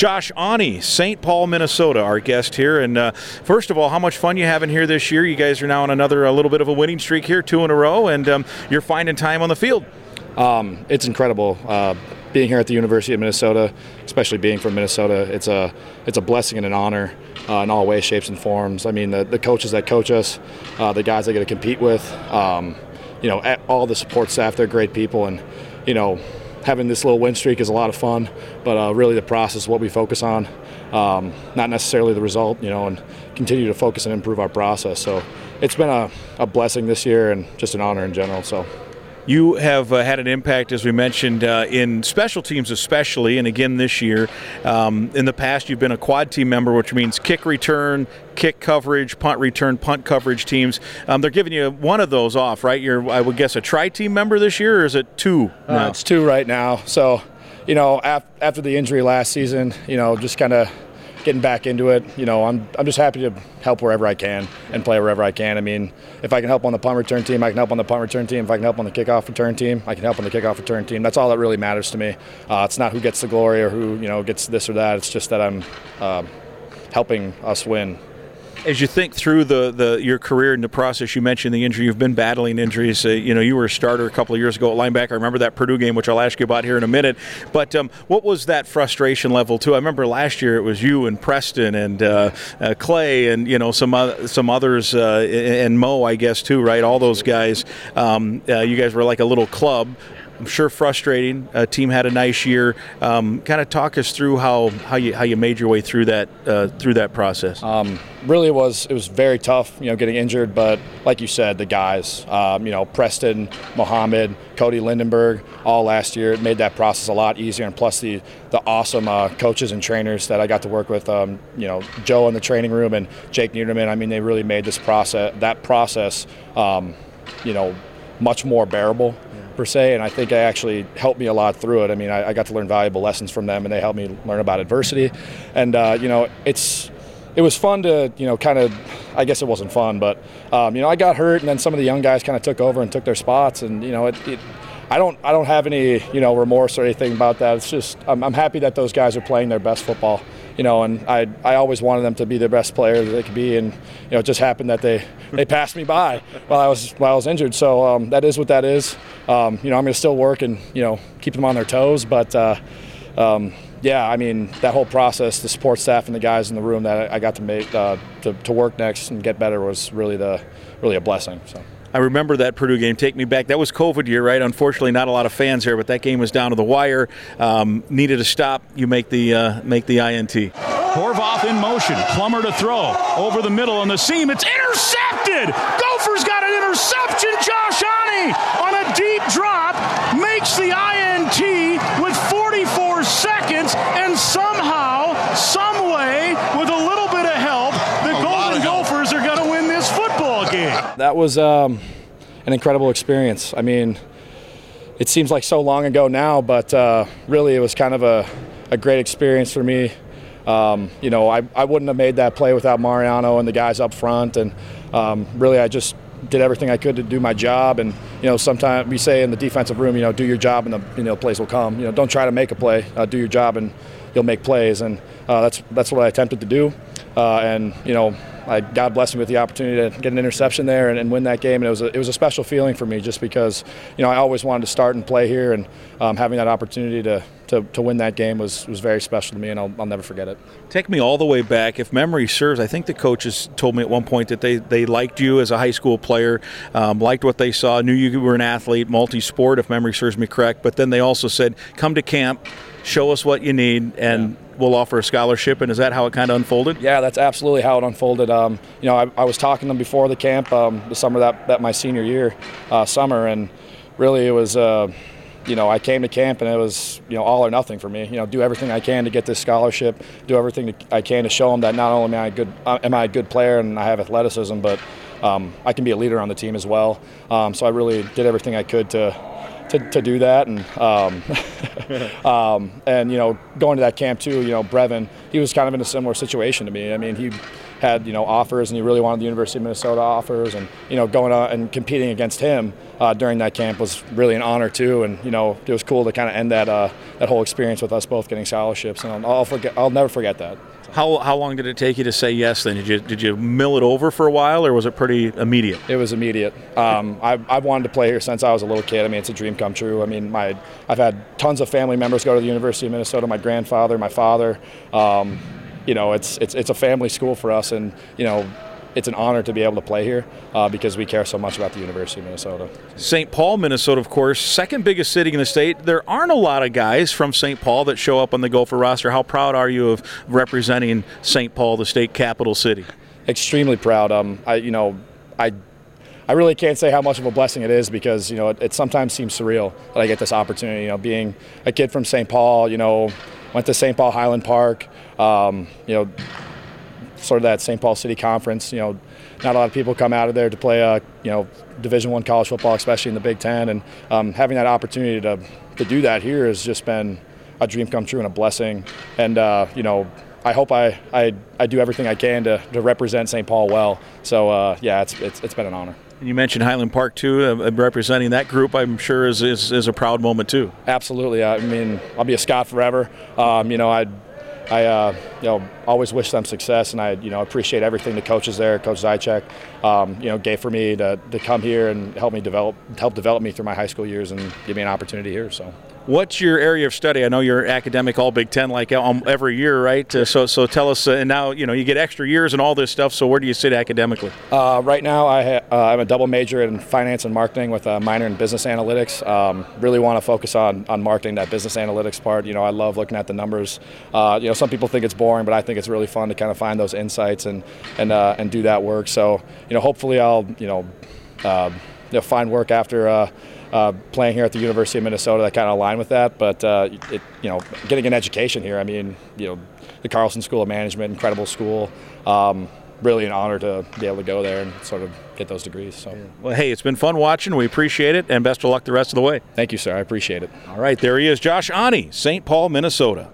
Josh Ani, St. Paul, Minnesota, our guest here. And first of all, how much fun you having here this year? You guys are now on a little bit of a winning streak here, 2 in a row, and you're finding time on the field. It's incredible being here at the University of Minnesota, especially being from Minnesota. It's a blessing and an honor in all ways, shapes, and forms. I mean, the coaches that coach us, the guys I get to compete with, all the support staff, they're great people, and having this little win streak is a lot of fun. But really, the process is what we focus on, not necessarily the result. And continue to focus and improve our process. So it's been a blessing this year and just an honor in general. So. You have had an impact, as we mentioned, in special teams especially, and again this year. In the past, you've been a quad team member, which means kick return, kick coverage, punt return, punt coverage teams. They're giving you one of those off, right? You're, I would guess, a tri-team member this year, or is it 2 now? It's 2 right now. So, after the injury last season, just kind of getting back into it, I'm just happy to help wherever I can and play wherever I can. I mean, if I can help on the punt return team, I can help on the punt return team. If I can help on the kickoff return team, I can help on the kickoff return team. That's all that really matters to me. It's not who gets the glory or who gets this or that. It's just that I'm helping us win. As you think through your career and the process, you mentioned the injury. You've been battling injuries. You were a starter a couple of years ago at linebacker. I remember that Purdue game, which I'll ask you about here in a minute. But what was that frustration level too? I remember last year it was you and Preston and Clay and some others and Mo, I guess too, right? All those guys. You guys were like a little club. I'm sure frustrating. Team had a nice year. Kind of talk us through how you made your way through that process. Really, it was very tough, getting injured. But like you said, the guys, Preston, Mohammed, Cody Lindenberg, all last year, it made that process a lot easier. And plus the awesome coaches and trainers that I got to work with, Joe in the training room and Jake Niederman. I mean, they really made that process, much more bearable. Per se, and I think it actually helped me a lot through it. I mean, I got to learn valuable lessons from them, and they helped me learn about adversity. And it was fun to kind of. I guess it wasn't fun, but I got hurt, and then some of the young guys kind of took over and took their spots. And I don't have any remorse or anything about that. It's just I'm happy that those guys are playing their best football. And I always wanted them to be the best player that they could be, and it just happened that they passed me by while I was injured. So that is what that is. I'm going to still work and keep them on their toes, but yeah, I mean that whole process, the support staff and the guys in the room that I got to make to work next and get better was really a blessing. So. I remember that Purdue game. Take me back. That was COVID year, right? Unfortunately, not a lot of fans here, but that game was down to the wire. Needed a stop. You make the INT. Horvath in motion. Plummer to throw. Over the middle on the seam. It's intercepted! Gophers got an interception. Josh Ani on a deep drop makes the INT with 44 seconds, and somehow, some way, with a little bit of help, the Golden Gophers are going to win this football game. That was an incredible experience. I mean, it seems like so long ago now, but really it was kind of a great experience for me. I wouldn't have made that play without Mariano and the guys up front, and really I just did everything I could to do my job. And sometimes we say in the defensive room, do your job and the plays will come. Don't try to make a play. Do your job and you'll make plays. And that's what I attempted to do. God blessed me with the opportunity to get an interception there and win that game. And it was a special feeling for me just because I always wanted to start and play here, and having that opportunity to win that game was very special to me, and I'll never forget it. Take me all the way back. If memory serves, I think the coaches told me at one point that they liked you as a high school player, liked what they saw, knew you were an athlete, multi-sport, if memory serves me correct. But then they also said, come to camp, show us what you need, and we'll offer a scholarship. And is that how it kind of unfolded? Yeah, that's absolutely how it unfolded. I was talking to them before the camp, the summer that my senior year summer, and really it was I came to camp and it was all or nothing for me. Do everything I can to get this scholarship, do everything I can to show them that not only am I a good player and I have athleticism, but I can be a leader on the team as well. So I really did everything I could to do that, and going to that camp too, Brevin, he was kind of in a similar situation to me. I mean, he had offers, and he really wanted the University of Minnesota offers, and going out and competing against him during that camp was really an honor too. And it was cool to kind of end that whole experience with us both getting scholarships, and I'll never forget that. How long did it take you to say yes then? Did you mill it over for a while, or was it pretty immediate? It was immediate. I've wanted to play here since I was a little kid. I mean, it's a dream come true. I mean, I've had tons of family members go to the University of Minnesota, my grandfather, my father. It's a family school for us, and, it's an honor to be able to play here because we care so much about the University of Minnesota. St. Paul, Minnesota, of course, second biggest city in the state. There aren't a lot of guys from St. Paul that show up on the Gopher roster. How proud are you of representing St. Paul, the state capital city? Extremely proud. I really can't say how much of a blessing it is because, it sometimes seems surreal that I get this opportunity. Being a kid from St. Paul, went to St. Paul Highland Park, sort of that St. Paul City Conference. Not a lot of people come out of there to play, Division I college football, especially in the Big Ten. And having that opportunity to do that here has just been a dream come true and a blessing. And, I hope I do everything I can to represent St. Paul well. So, it's been an honor. And you mentioned Highland Park, too. Representing that group, I'm sure, is a proud moment, too. Absolutely. I mean, I'll be a Scot forever. I always wish them success, and I appreciate everything the coaches there, Coach Zychek, gave for me to come here and help develop me through my high school years and give me an opportunity here. So. What's your area of study? I know you're academic all Big Ten like every year, right? So tell us, and now you get extra years and all this stuff, so where do you sit academically? Right now I'm a double major in finance and marketing with a minor in business analytics. Really want to focus on marketing, that business analytics part. I love looking at the numbers. Some people think it's boring, but I think it's really fun to kind of find those insights and do that work. So hopefully I'll find work after playing here at the University of Minnesota that kind of align with that. But getting an education here, I mean, the Carlson School of Management, incredible school. Really an honor to be able to go there and sort of get those degrees. So. Well, hey, it's been fun watching. We appreciate it, and best of luck the rest of the way. Thank you, sir. I appreciate it. All right, there he is, Josh Ani, St. Paul, Minnesota.